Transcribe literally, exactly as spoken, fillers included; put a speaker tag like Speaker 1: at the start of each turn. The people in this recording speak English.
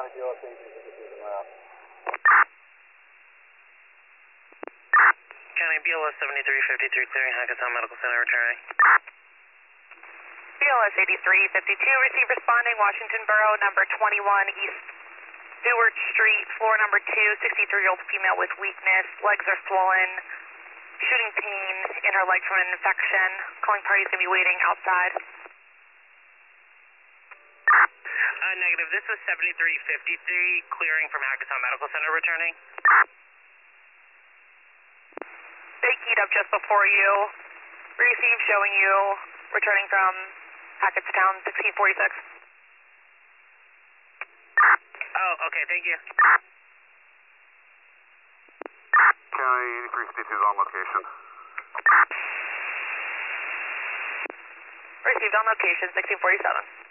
Speaker 1: County B L S seventy-three fifty-three clearing Hackettstown Medical Center returning.
Speaker 2: B L S eighty-three fifty-two, receive responding Washington Borough, number twenty-one East Stewart Street, floor number two, sixty-three-year-old female with weakness, legs are swollen, shooting pain in her leg from an infection. Calling parties going to be waiting outside.
Speaker 1: Uh, negative, this is seventy-three fifty-three, clearing from Hackettstown Medical Center returning.
Speaker 2: They keyed up just before you. Receive showing you returning from Hackettstown sixteen forty-six.
Speaker 1: Oh, okay, thank you.
Speaker 3: County eighty-three fifty-two is on location.
Speaker 2: Received on location sixteen forty-seven.